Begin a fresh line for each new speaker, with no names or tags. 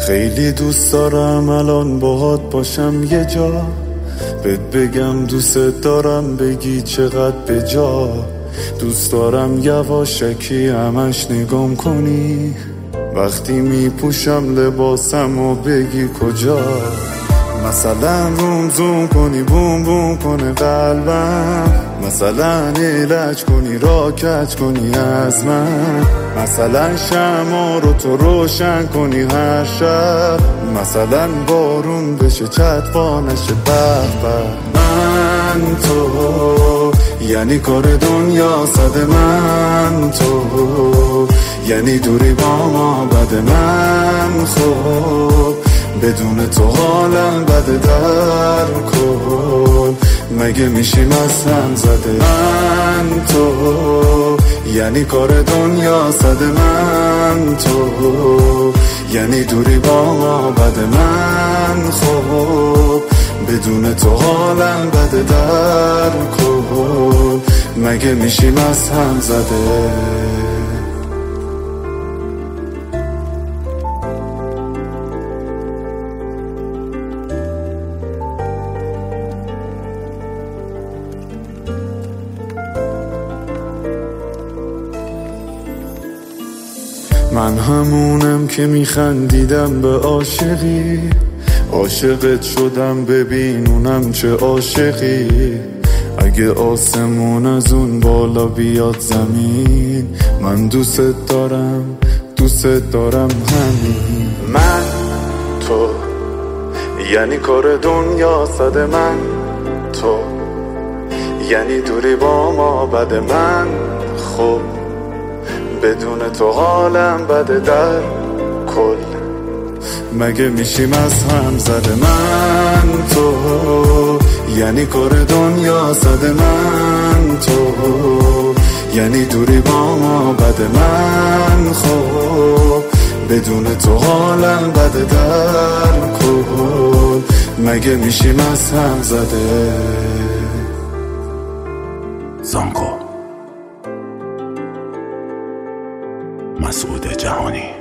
خیلی دوست دارم الان باهات باشم یه جا، بهت بگم دوست دارم بگی چقدر به جا. دوست دارم یواشکی همش نگام کنی وقتی میپوشم لباسم و بگی کجا. مثلا روم زوم کنی بوم بوم کنه قلبم، مثلا علاج کنی را کج کنی از من، مثلا شمع رو تو روشن کنی هر شب، مثلا بارون بشه چتبا نشه به. من تو یعنی کار دنیا صد، من تو یعنی دوری با ما بد، من خب بدون تو حالم بده در کن، مگه میشیم از هم زده. من تو یعنی کار دنیا صد، من تو یعنی دوری با ما بده، من خب بدون تو حالم بده در کن، مگه میشیم از هم زده. من همونم که میخندیدم به عاشقی، عاشقت شدم ببین اونم چه عاشقی. اگه آسمون از اون بالا بیاد زمین، من دوست دارم همین. من تو یعنی کار دنیا صد، من تو یعنی دوری با ما بده، من خب بدون تو حالم بده در کل، مگه میشیم از هم زده. من تو یعنی کار دنیا صد، من تو یعنی دوری با ما بده، من خب بدون تو حالم بده در کل، مگه میشیم از هم زده.
زانکو مسعود جهانی.